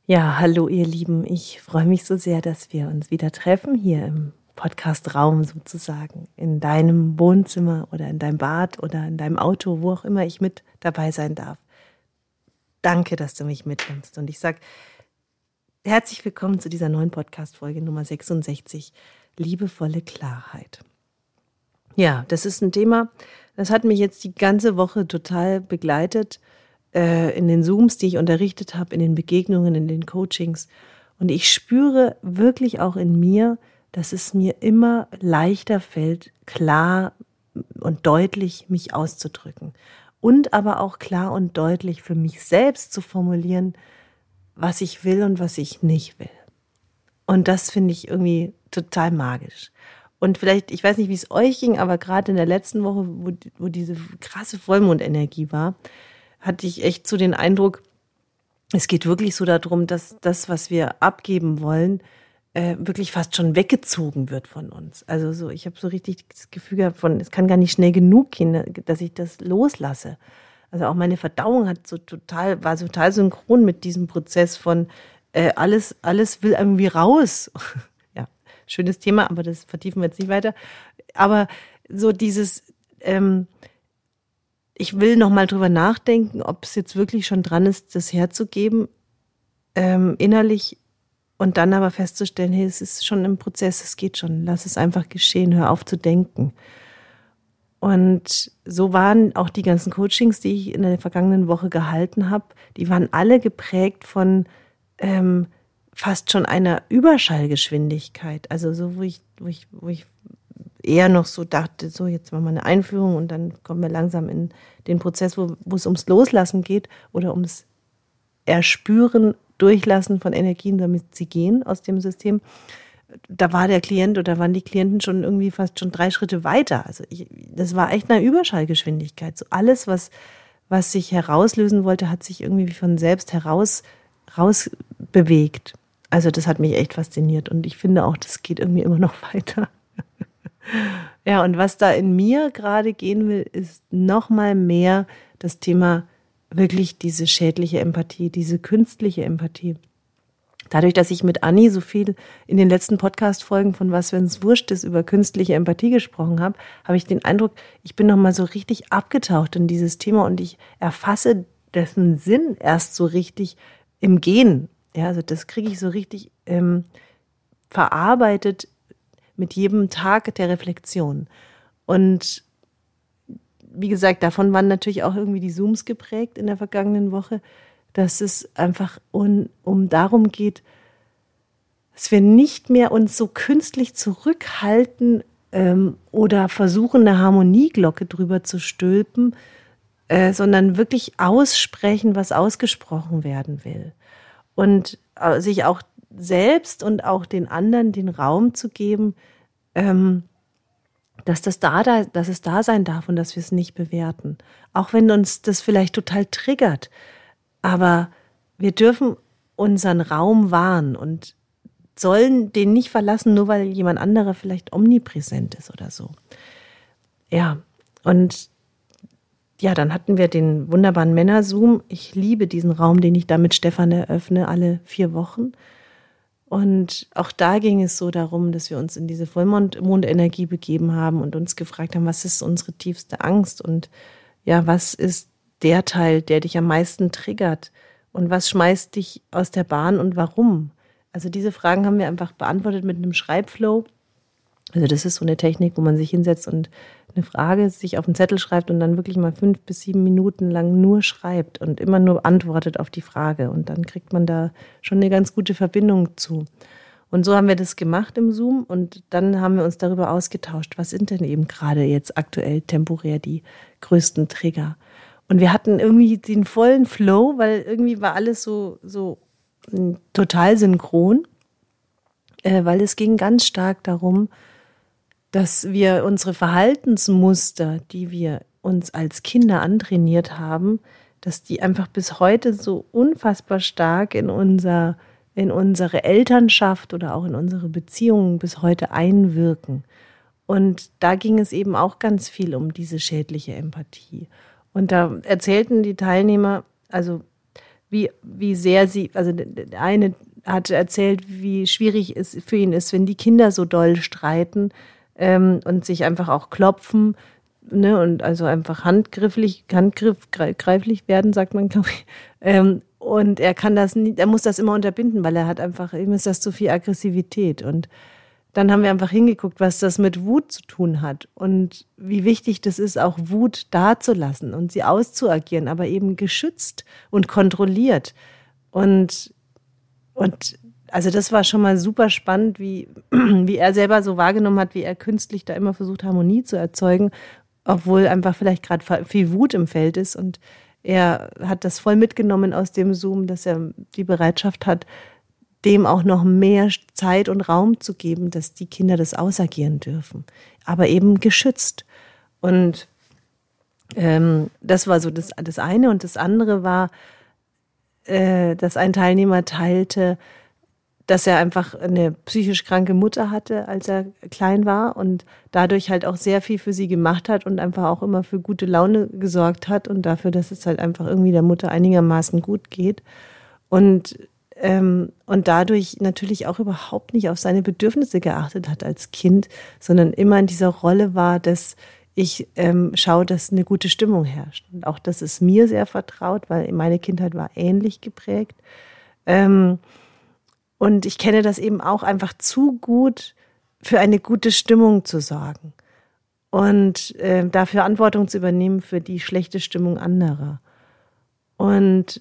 Ja, hallo ihr Lieben. Ich freue mich so sehr, dass wir uns wieder treffen hier im Podcast-Raum sozusagen, in deinem Wohnzimmer oder in deinem Bad oder in deinem Auto, wo auch immer ich mit dabei sein darf. Danke, dass du mich mitnimmst. Und ich sage herzlich willkommen zu dieser neuen Podcast-Folge Nummer 66, liebevolle Klarheit. Ja, das ist ein Thema, das hat mich jetzt die ganze Woche total begleitet, in den Zooms, die ich unterrichtet habe, in den Begegnungen, in den Coachings. Und ich spüre wirklich auch in mir, dass es mir immer leichter fällt, klar und deutlich mich auszudrücken. Und aber auch klar und deutlich für mich selbst zu formulieren, was ich will und was ich nicht will. Und das finde ich irgendwie total magisch. Und vielleicht, ich weiß nicht, wie es euch ging, aber gerade in der letzten Woche, wo diese krasse Vollmondenergie war, hatte ich echt so den Eindruck, es geht wirklich so darum, dass das, was wir abgeben wollen, wirklich fast schon weggezogen wird von uns. Also so, ich habe so richtig das Gefühl gehabt von, es kann gar nicht schnell genug gehen, dass ich das loslasse. Also auch meine Verdauung war total synchron mit diesem Prozess von alles will irgendwie raus. Ja, schönes Thema, aber das vertiefen wir jetzt nicht weiter. Aber so dieses ich will noch mal drüber nachdenken, ob es jetzt wirklich schon dran ist, das herzugeben, innerlich, und dann aber festzustellen, hey, es ist schon im Prozess, es geht schon, lass es einfach geschehen, hör auf zu denken. Und so waren auch die ganzen Coachings, die ich in der vergangenen Woche gehalten habe, die waren alle geprägt von fast schon einer Überschallgeschwindigkeit. Also so, wo ich eher noch so dachte, so jetzt machen wir eine Einführung und dann kommen wir langsam in den Prozess, wo es ums Loslassen geht oder ums Erspüren, Durchlassen von Energien, damit sie gehen aus dem System. Da war der Klient oder waren die Klienten schon irgendwie fast schon 3 Schritte weiter. Also das war echt eine Überschallgeschwindigkeit. So alles, was sich herauslösen wollte, hat sich irgendwie von selbst raus bewegt. Also das hat mich echt fasziniert und ich finde auch, das geht irgendwie immer noch weiter. Ja, und was da in mir gerade gehen will, ist noch mal mehr das Thema wirklich diese schädliche Empathie, diese künstliche Empathie. Dadurch, dass ich mit Anni so viel in den letzten Podcast-Folgen von Was, wenn's wurscht ist, über künstliche Empathie gesprochen habe, habe ich den Eindruck, ich bin noch mal so richtig abgetaucht in dieses Thema und ich erfasse dessen Sinn erst so richtig im Gehen. Ja, also das kriege ich so richtig verarbeitet mit jedem Tag der Reflexion. Und wie gesagt, davon waren natürlich auch irgendwie die Zooms geprägt in der vergangenen Woche, dass es einfach um darum geht, dass wir nicht mehr uns so künstlich zurückhalten oder versuchen, eine Harmonieglocke drüber zu stülpen, sondern wirklich aussprechen, was ausgesprochen werden will. Und sich auch selbst und auch den anderen den Raum zu geben, dass es da sein darf und dass wir es nicht bewerten. Auch wenn uns das vielleicht total triggert. Aber wir dürfen unseren Raum wahren und sollen den nicht verlassen, nur weil jemand anderer vielleicht omnipräsent ist oder so. Ja, und ja, dann hatten wir den wunderbaren Männer-Zoom. Ich liebe diesen Raum, den ich da mit Stefan eröffne, alle 4 Wochen. Und auch da ging es so darum, dass wir uns in diese Vollmondenergie begeben haben und uns gefragt haben, was ist unsere tiefste Angst und ja, was ist der Teil, der dich am meisten triggert und was schmeißt dich aus der Bahn und warum? Also diese Fragen haben wir einfach beantwortet mit einem Schreibflow. Also das ist so eine Technik, wo man sich hinsetzt und eine Frage sich auf einen Zettel schreibt und dann wirklich mal 5 bis 7 Minuten lang nur schreibt und immer nur antwortet auf die Frage. Und dann kriegt man da schon eine ganz gute Verbindung zu. Und so haben wir das gemacht im Zoom und dann haben wir uns darüber ausgetauscht, was sind denn eben gerade jetzt aktuell temporär die größten Trigger. Und wir hatten irgendwie den vollen Flow, weil irgendwie war alles so total synchron, weil es ging ganz stark darum, dass wir unsere Verhaltensmuster, die wir uns als Kinder antrainiert haben, dass die einfach bis heute so unfassbar stark in unsere Elternschaft oder auch in unsere Beziehungen bis heute einwirken. Und da ging es eben auch ganz viel um diese schädliche Empathie. Und da erzählten die Teilnehmer, also wie sehr sie, also der eine hat erzählt, wie schwierig es für ihn ist, wenn die Kinder so doll streiten und sich einfach auch klopfen, ne, und also einfach handgreiflich werden, sagt man, glaube ich. Und er kann das nie, er muss das immer unterbinden, weil er hat einfach, ihm ist das zu viel Aggressivität. Und dann haben wir einfach hingeguckt, was das mit Wut zu tun hat und wie wichtig das ist, auch Wut dazulassen und sie auszuagieren, aber eben geschützt und kontrolliert. Und also das war schon mal super spannend, wie er selber so wahrgenommen hat, wie er künstlich da immer versucht, Harmonie zu erzeugen, obwohl einfach vielleicht gerade viel Wut im Feld ist. Und er hat das voll mitgenommen aus dem Zoom, dass er die Bereitschaft hat, dem auch noch mehr Zeit und Raum zu geben, dass die Kinder das ausagieren dürfen, aber eben geschützt. Und das war so das eine. Und das andere war, dass ein Teilnehmer teilte, dass er einfach eine psychisch kranke Mutter hatte, als er klein war und dadurch halt auch sehr viel für sie gemacht hat und einfach auch immer für gute Laune gesorgt hat und dafür, dass es halt einfach irgendwie der Mutter einigermaßen gut geht. Und dadurch natürlich auch überhaupt nicht auf seine Bedürfnisse geachtet hat als Kind, sondern immer in dieser Rolle war, dass ich schaue, dass eine gute Stimmung herrscht. Und auch das ist mir sehr vertraut, weil meine Kindheit war ähnlich geprägt. Und ich kenne das eben auch einfach zu gut, für eine gute Stimmung zu sorgen und da Verantwortung zu übernehmen für die schlechte Stimmung anderer. Und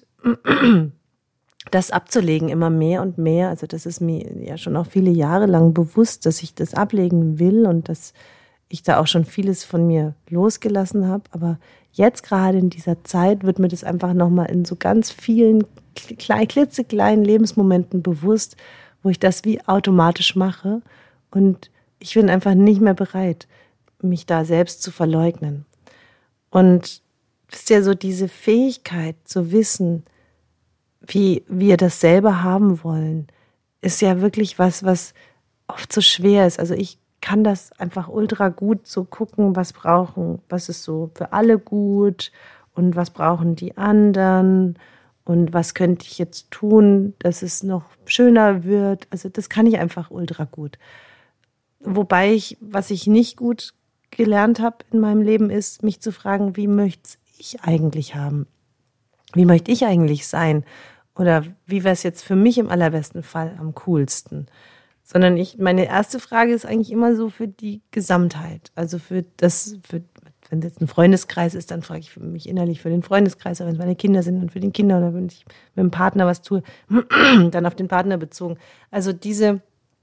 das abzulegen immer mehr und mehr, also das ist mir ja schon auch viele Jahre lang bewusst, dass ich das ablegen will und dass ich da auch schon vieles von mir losgelassen habe. Aber jetzt gerade in dieser Zeit wird mir das einfach nochmal in so ganz vielen klitzekleinen Lebensmomenten bewusst, wo ich das wie automatisch mache. Und ich bin einfach nicht mehr bereit, mich da selbst zu verleugnen. Und wisst ihr, so diese Fähigkeit zu wissen, wie wir das selber haben wollen, ist ja wirklich was oft so schwer ist. Also ich kann das einfach ultra gut so gucken, was ist so für alle gut und was brauchen die anderen und was könnte ich jetzt tun, dass es noch schöner wird. Also das kann ich einfach ultra gut. Wobei was ich nicht gut gelernt habe in meinem Leben, ist, mich zu fragen, wie möchte ich eigentlich haben? Wie möchte ich eigentlich sein? Oder wie wäre es jetzt für mich im allerbesten Fall am coolsten? Sondern meine erste Frage ist eigentlich immer so für die Gesamtheit. Also wenn es jetzt ein Freundeskreis ist, dann frage ich mich innerlich für den Freundeskreis, aber wenn es meine Kinder sind und für den Kinder oder wenn ich mit dem Partner was tue, dann auf den Partner bezogen. Also dieser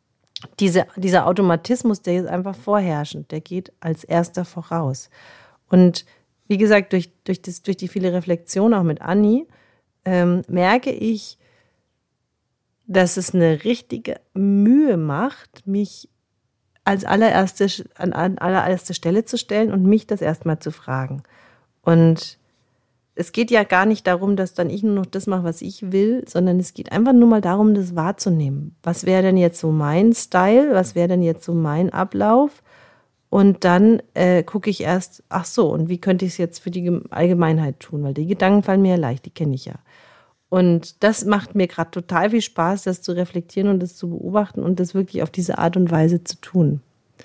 Automatismus, der ist einfach vorherrschend, der geht als erster voraus. Und wie gesagt, durch die viele Reflexion auch mit Anni, merke ich, dass es eine richtige Mühe macht, mich an allererste Stelle zu stellen und mich das erstmal zu fragen. Und es geht ja gar nicht darum, dass dann ich nur noch das mache, was ich will, sondern es geht einfach nur mal darum, das wahrzunehmen. Was wäre denn jetzt so mein Style? Was wäre denn jetzt so mein Ablauf? Und dann gucke ich erst, ach so, und wie könnte ich es jetzt für die Allgemeinheit tun? Weil die Gedanken fallen mir ja leicht, die kenne ich ja. Und das macht mir gerade total viel Spaß, das zu reflektieren und das zu beobachten und das wirklich auf diese Art und Weise zu tun.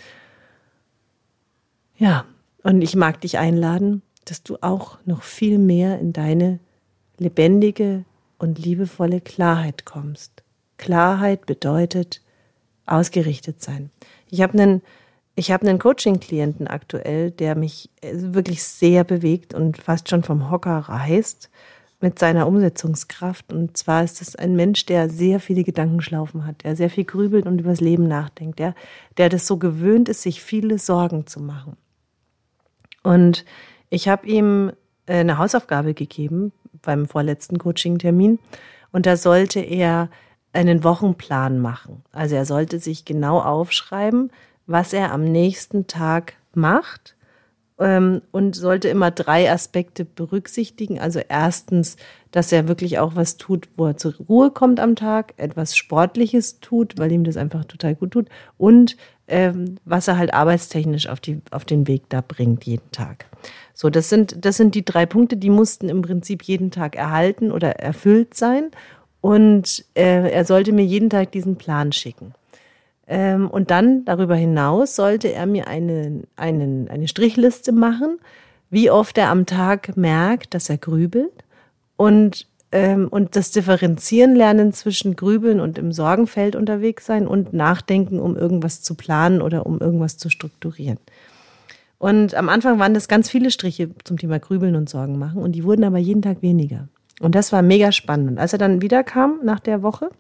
Ja, und ich mag dich einladen, dass du auch noch viel mehr in deine lebendige und liebevolle Klarheit kommst. Klarheit bedeutet ausgerichtet sein. Ich habe einen Coaching-Klienten aktuell, der mich wirklich sehr bewegt und fast schon vom Hocker reißt mit seiner Umsetzungskraft. Und zwar ist es ein Mensch, der sehr viele Gedankenschlaufen hat, der sehr viel grübelt und über das Leben nachdenkt, der das so gewöhnt ist, sich viele Sorgen zu machen. Und ich habe ihm eine Hausaufgabe gegeben beim vorletzten Coaching-Termin und da sollte er einen Wochenplan machen. Also er sollte sich genau aufschreiben, was er am nächsten Tag macht und sollte immer 3 Aspekte berücksichtigen. Also erstens, dass er wirklich auch was tut, wo er zur Ruhe kommt am Tag, etwas Sportliches tut, weil ihm das einfach total gut tut und was er halt arbeitstechnisch auf den Weg da bringt jeden Tag. So, das sind die 3 Punkte, die mussten im Prinzip jeden Tag erhalten oder erfüllt sein und er sollte mir jeden Tag diesen Plan schicken. Und dann darüber hinaus sollte er mir eine Strichliste machen, wie oft er am Tag merkt, dass er grübelt und das Differenzieren lernen zwischen Grübeln und im Sorgenfeld unterwegs sein und Nachdenken, um irgendwas zu planen oder um irgendwas zu strukturieren. Und am Anfang waren das ganz viele Striche zum Thema Grübeln und Sorgen machen und die wurden aber jeden Tag weniger. Und das war mega spannend. Und als er dann wiederkam nach der Woche,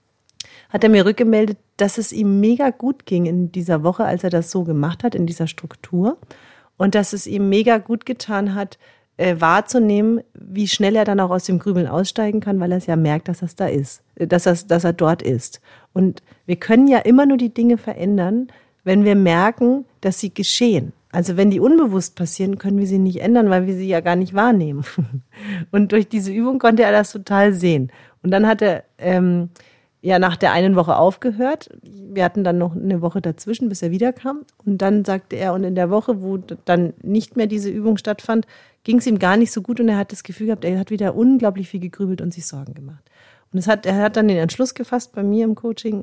hat er mir rückgemeldet, dass es ihm mega gut ging in dieser Woche, als er das so gemacht hat, in dieser Struktur. Und dass es ihm mega gut getan hat, wahrzunehmen, wie schnell er dann auch aus dem Grübeln aussteigen kann, weil er es ja merkt, dass das da ist, dass er dort ist. Und wir können ja immer nur die Dinge verändern, wenn wir merken, dass sie geschehen. Also wenn die unbewusst passieren, können wir sie nicht ändern, weil wir sie ja gar nicht wahrnehmen. Und durch diese Übung konnte er das total sehen. Und dann hat er nach der einen Woche aufgehört. Wir hatten dann noch eine Woche dazwischen, bis er wiederkam. Und dann sagte er, und in der Woche, wo dann nicht mehr diese Übung stattfand, ging es ihm gar nicht so gut und er hat das Gefühl gehabt, er hat wieder unglaublich viel gegrübelt und sich Sorgen gemacht. Und er hat dann den Entschluss gefasst bei mir im Coaching,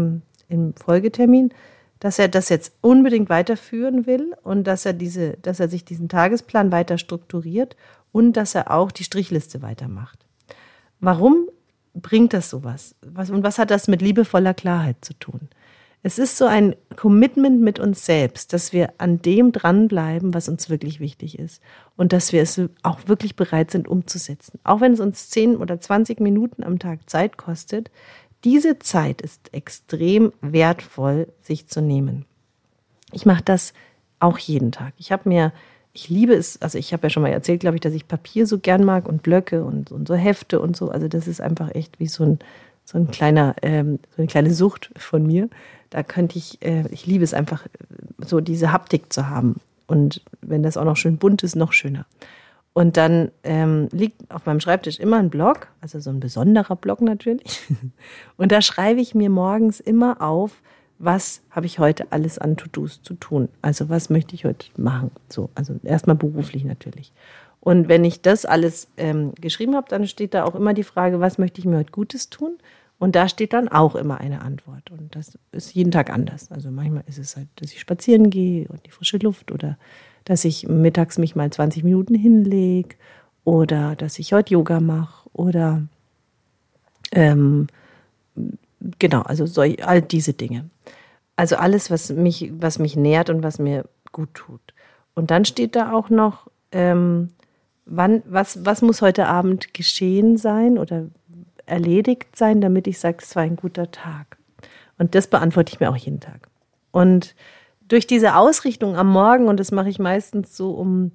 im Folgetermin, dass er das jetzt unbedingt weiterführen will und dass er sich diesen Tagesplan weiter strukturiert und dass er auch die Strichliste weitermacht. Warum bringt das sowas? Was hat das mit liebevoller Klarheit zu tun? Es ist so ein Commitment mit uns selbst, dass wir an dem dranbleiben, was uns wirklich wichtig ist und dass wir es auch wirklich bereit sind umzusetzen. Auch wenn es uns 10 oder 20 Minuten am Tag Zeit kostet, diese Zeit ist extrem wertvoll, sich zu nehmen. Ich mache das auch jeden Tag. Ich liebe es, also ich habe ja schon mal erzählt, glaube ich, dass ich Papier so gern mag und Blöcke und so Hefte und so. Also das ist einfach echt wie so eine kleine Sucht von mir. Da könnte ich liebe es einfach, so diese Haptik zu haben. Und wenn das auch noch schön bunt ist, noch schöner. Und dann liegt auf meinem Schreibtisch immer ein Block, also so ein besonderer Block natürlich. Und da schreibe ich mir morgens immer auf, was habe ich heute alles an To-Dos zu tun? Also was möchte ich heute machen? So, also erstmal beruflich natürlich. Und wenn ich das alles geschrieben habe, dann steht da auch immer die Frage, was möchte ich mir heute Gutes tun? Und da steht dann auch immer eine Antwort. Und das ist jeden Tag anders. Also manchmal ist es halt, dass ich spazieren gehe und die frische Luft oder dass ich mittags mich mal 20 Minuten hinlege oder dass ich heute Yoga mache oder genau, also all diese Dinge. Also alles, was mich nährt und was mir gut tut. Und dann steht da auch noch, was muss heute Abend geschehen sein oder erledigt sein, damit ich sage, es war ein guter Tag. Und das beantworte ich mir auch jeden Tag. Und durch diese Ausrichtung am Morgen, und das mache ich meistens so um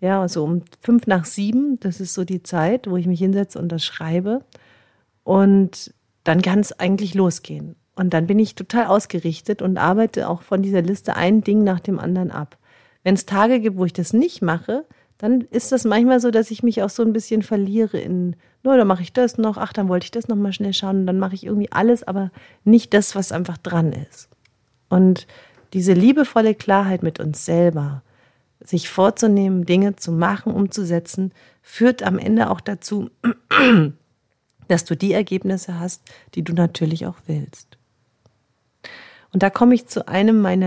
6:55, das ist so die Zeit, wo ich mich hinsetze und das schreibe. Und dann kann es eigentlich losgehen. Und dann bin ich total ausgerichtet und arbeite auch von dieser Liste ein Ding nach dem anderen ab. Wenn es Tage gibt, wo ich das nicht mache, dann ist das manchmal so, dass ich mich auch so ein bisschen verliere dann mache ich das noch, dann wollte ich das noch mal schnell schauen und dann mache ich irgendwie alles, aber nicht das, was einfach dran ist. Und diese liebevolle Klarheit mit uns selber, sich vorzunehmen, Dinge zu machen, umzusetzen, führt am Ende auch dazu, dass du die Ergebnisse hast, die du natürlich auch willst. Und da komme ich zu einem meiner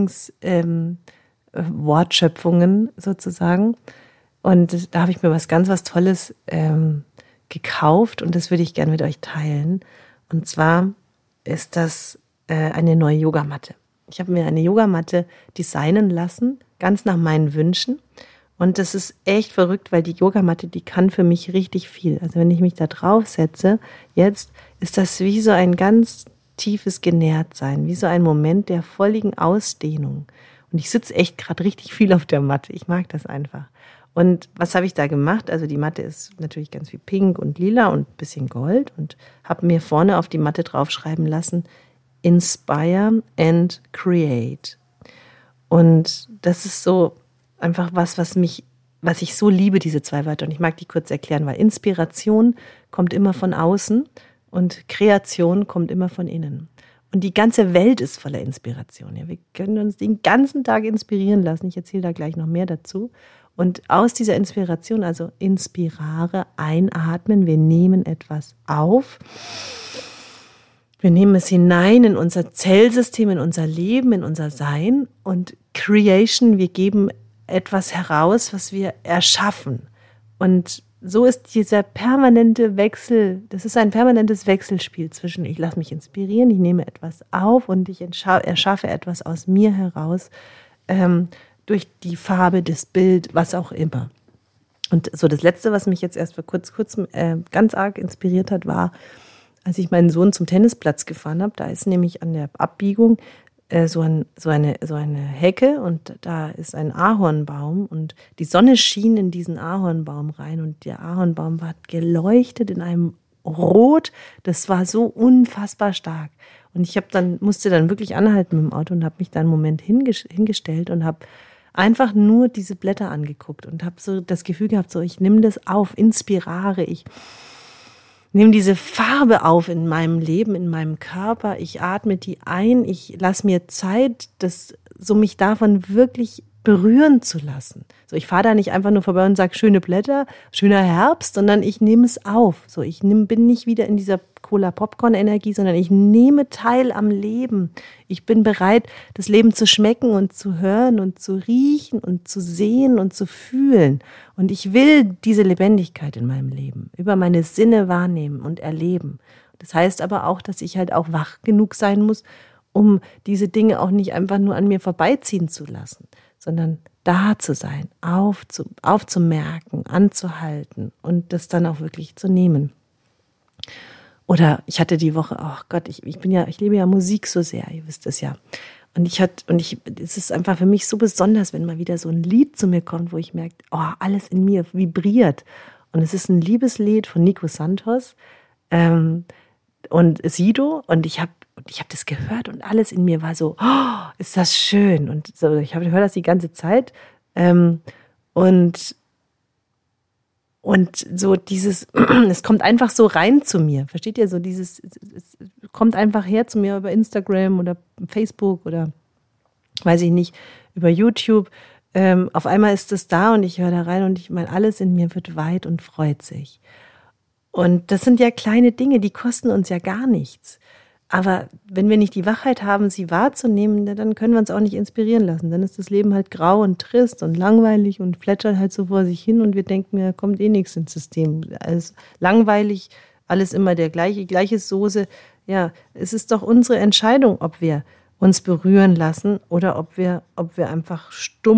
Wortschöpfungen sozusagen. Und da habe ich mir was Tolles gekauft und das würde ich gerne mit euch teilen. Und zwar ist das eine neue Yogamatte. Ich habe mir eine Yogamatte designen lassen, ganz nach meinen Wünschen. Und das ist echt verrückt, weil die Yogamatte, die kann für mich richtig viel. Also wenn ich mich da drauf setze, jetzt ist das wie so ein ganz tiefes Genährtsein, wie so ein Moment der völligen Ausdehnung. Und ich sitze echt gerade richtig viel auf der Matte. Ich mag das einfach. Und was habe ich da gemacht? Also die Matte ist natürlich ganz viel pink und lila und ein bisschen gold und habe mir vorne auf die Matte draufschreiben lassen, Inspire and Create. Und das ist so einfach was ich so liebe, diese zwei Wörter. Und ich mag die kurz erklären, weil Inspiration kommt immer von außen und Kreation kommt immer von innen. Und die ganze Welt ist voller Inspiration. Ja, wir können uns den ganzen Tag inspirieren lassen. Ich erzähle da gleich noch mehr dazu. Und aus dieser Inspiration, also inspirare, einatmen, wir nehmen etwas auf. Wir nehmen es hinein in unser Zellsystem, in unser Leben, in unser Sein. Und Creation, wir geben etwas heraus, was wir erschaffen. Und so ist dieser permanente Wechsel, das ist ein permanentes Wechselspiel zwischen ich lasse mich inspirieren, ich nehme etwas auf und ich erschaffe etwas aus mir heraus, durch die Farbe, das Bild, was auch immer. Und so das Letzte, was mich jetzt erst vor kurzem ganz arg inspiriert hat, war, als ich meinen Sohn zum Tennisplatz gefahren habe. Da ist nämlich an der Abbiegung so eine Hecke und da ist ein Ahornbaum und die Sonne schien in diesen Ahornbaum rein und der Ahornbaum war geleuchtet in einem Rot, das war so unfassbar stark. Und ich musste dann wirklich anhalten mit dem Auto und habe mich da einen Moment hingestellt und habe einfach nur diese Blätter angeguckt und habe so das Gefühl gehabt, so ich nehme das auf, inspirare, ich nehme diese Farbe auf in meinem Leben, in meinem Körper. Ich atme die ein. Ich lasse mir Zeit, mich davon wirklich berühren zu lassen. So, ich fahre da nicht einfach nur vorbei und sage, schöne Blätter, schöner Herbst, sondern ich nehme es auf. So, bin nicht wieder in dieser Cola-Popcorn-Energie, sondern ich nehme teil am Leben. Ich bin bereit, das Leben zu schmecken und zu hören und zu riechen und zu sehen und zu fühlen. Und ich will diese Lebendigkeit in meinem Leben über meine Sinne wahrnehmen und erleben. Das heißt aber auch, dass ich halt auch wach genug sein muss, um diese Dinge auch nicht einfach nur an mir vorbeiziehen zu lassen, sondern da zu sein, aufzumerken, anzuhalten und das dann auch wirklich zu nehmen. Oder ich hatte die Woche, oh Gott, ich liebe ja Musik so sehr, ihr wisst es ja. Es ist einfach für mich so besonders, wenn mal wieder so ein Lied zu mir kommt, wo ich merke, oh, alles in mir vibriert. Und es ist ein Liebeslied von Nico Santos und Sido und ich habe das gehört und alles in mir war so, oh, ist das schön. Und so, ich höre das die ganze Zeit. Und so dieses, es kommt einfach so rein zu mir. Versteht ihr? So es kommt einfach her zu mir über Instagram oder Facebook oder weiß ich nicht, über YouTube. Auf einmal ist es da und ich höre da rein und ich meine, alles in mir wird weit und freut sich. Und das sind ja kleine Dinge, die kosten uns ja gar nichts. Aber wenn wir nicht die Wachheit haben, sie wahrzunehmen, dann können wir uns auch nicht inspirieren lassen. Dann ist das Leben halt grau und trist und langweilig und plätschert halt so vor sich hin und wir denken, da kommt eh nichts ins System. Alles langweilig, alles immer gleiche Soße. Ja, es ist doch unsere Entscheidung, ob wir uns berühren lassen oder ob wir einfach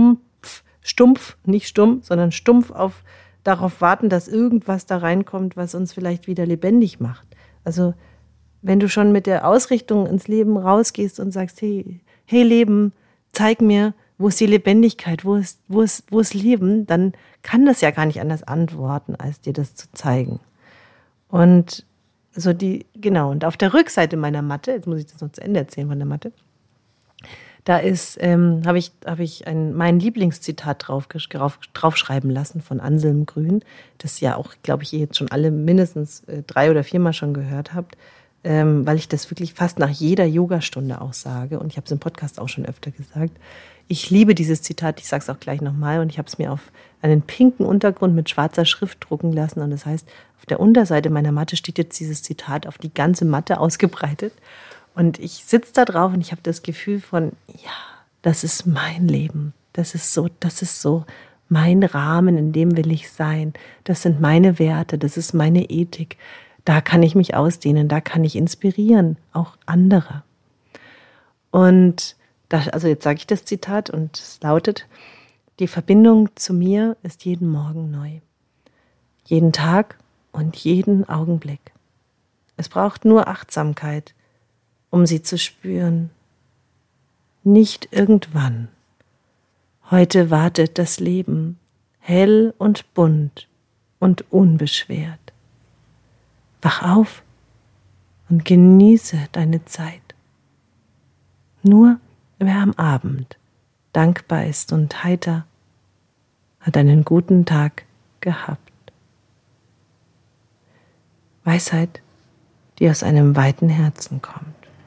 nicht stumm, sondern stumpf darauf warten, dass irgendwas da reinkommt, was uns vielleicht wieder lebendig macht. Also wenn du schon mit der Ausrichtung ins Leben rausgehst und sagst, hey Leben, zeig mir, wo ist die Lebendigkeit, wo ist Leben, dann kann das ja gar nicht anders antworten, als dir das zu zeigen. Und und auf der Rückseite meiner Matte, jetzt muss ich das noch zu Ende erzählen von der Matte, da habe ich mein Lieblingszitat draufschreiben lassen von Anselm Grün, das ja auch, glaube ich, ihr jetzt schon alle mindestens 3 oder 4 Mal schon gehört habt, weil ich das wirklich fast nach jeder Yogastunde auch sage und ich habe es im Podcast auch schon öfter gesagt. Ich liebe dieses Zitat, ich sage es auch gleich nochmal und ich habe es mir auf einen pinken Untergrund mit schwarzer Schrift drucken lassen und das heißt, auf der Unterseite meiner Matte steht jetzt dieses Zitat auf die ganze Matte ausgebreitet und ich sitze da drauf und ich habe das Gefühl von, ja, das ist mein Leben, das ist so mein Rahmen, in dem will ich sein, das sind meine Werte, das ist meine Ethik. Da kann ich mich ausdehnen, da kann ich inspirieren, auch andere. Und also jetzt sage ich das Zitat und es lautet, die Verbindung zu mir ist jeden Morgen neu. Jeden Tag und jeden Augenblick. Es braucht nur Achtsamkeit, um sie zu spüren. Nicht irgendwann. Heute wartet das Leben, hell und bunt und unbeschwert. Wach auf und genieße deine Zeit. Nur wer am Abend dankbar ist und heiter, hat einen guten Tag gehabt. Weisheit, die aus einem weiten Herzen kommt.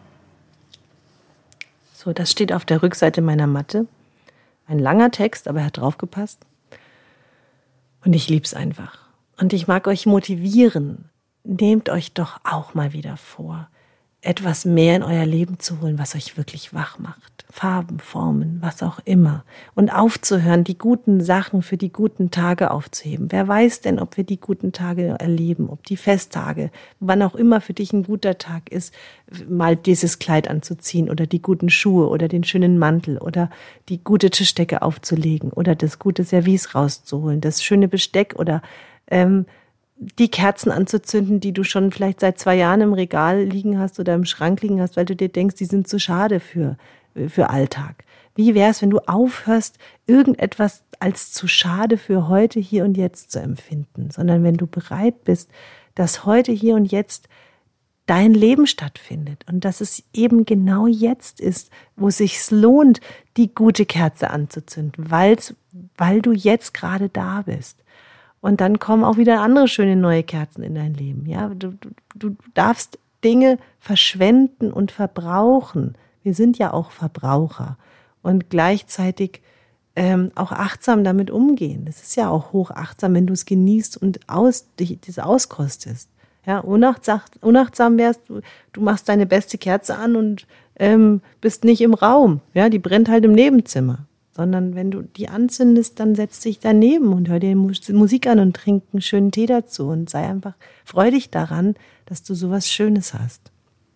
So, das steht auf der Rückseite meiner Matte. Ein langer Text, aber er hat draufgepasst. Und ich lieb's einfach. Und ich mag euch motivieren. Nehmt euch doch auch mal wieder vor, etwas mehr in euer Leben zu holen, was euch wirklich wach macht. Farben, Formen, was auch immer. Und aufzuhören, die guten Sachen für die guten Tage aufzuheben. Wer weiß denn, ob wir die guten Tage erleben, ob die Festtage, wann auch immer für dich ein guter Tag ist, mal dieses Kleid anzuziehen oder die guten Schuhe oder den schönen Mantel oder die gute Tischdecke aufzulegen oder das gute Service rauszuholen, das schöne Besteck oder die Kerzen anzuzünden, die du schon vielleicht seit 2 Jahren im Regal liegen hast oder im Schrank liegen hast, weil du dir denkst, die sind zu schade für Alltag. Wie wär's, wenn du aufhörst, irgendetwas als zu schade für heute, hier und jetzt zu empfinden, sondern wenn du bereit bist, dass heute, hier und jetzt dein Leben stattfindet und dass es eben genau jetzt ist, wo es sich lohnt, die gute Kerze anzuzünden, weil du jetzt gerade da bist. Und dann kommen auch wieder andere schöne neue Kerzen in dein Leben. Ja, du darfst Dinge verschwenden und verbrauchen. Wir sind ja auch Verbraucher und gleichzeitig auch achtsam damit umgehen. Das ist ja auch hochachtsam, wenn du es genießt und das auskostest. Ja, unachtsam wärst du machst deine beste Kerze an und bist nicht im Raum. Ja, die brennt halt im Nebenzimmer. Sondern wenn du die anzündest, dann setz dich daneben und hör dir Musik an und trink einen schönen Tee dazu und freu dich daran, dass du sowas Schönes hast.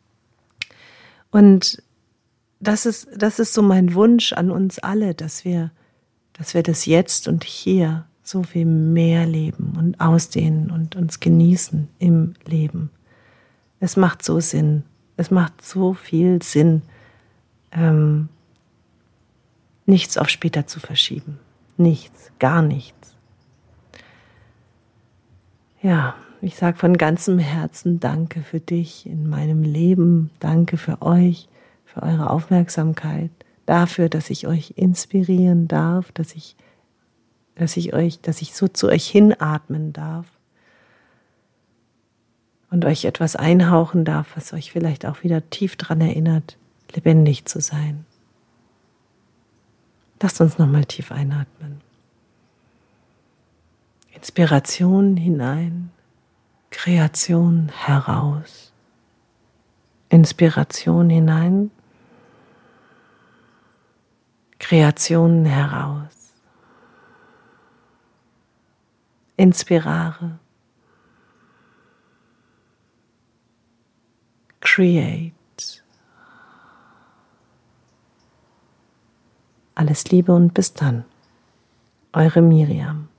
Und das ist so mein Wunsch an uns alle, dass wir das Jetzt und Hier so viel mehr leben und ausdehnen und uns genießen im Leben. Es macht so Sinn. Es macht so viel Sinn, nichts auf später zu verschieben. Nichts, gar nichts. Ja, ich sage von ganzem Herzen Danke für dich in meinem Leben. Danke für euch, für eure Aufmerksamkeit. Dafür, dass ich euch inspirieren darf, dass ich so zu euch hinatmen darf und euch etwas einhauchen darf, was euch vielleicht auch wieder tief daran erinnert, lebendig zu sein. Lasst uns nochmal tief einatmen. Inspiration hinein, Kreation heraus. Inspiration hinein, Kreation heraus. Inspirare, create. Alles Liebe und bis dann. Eure Miriam.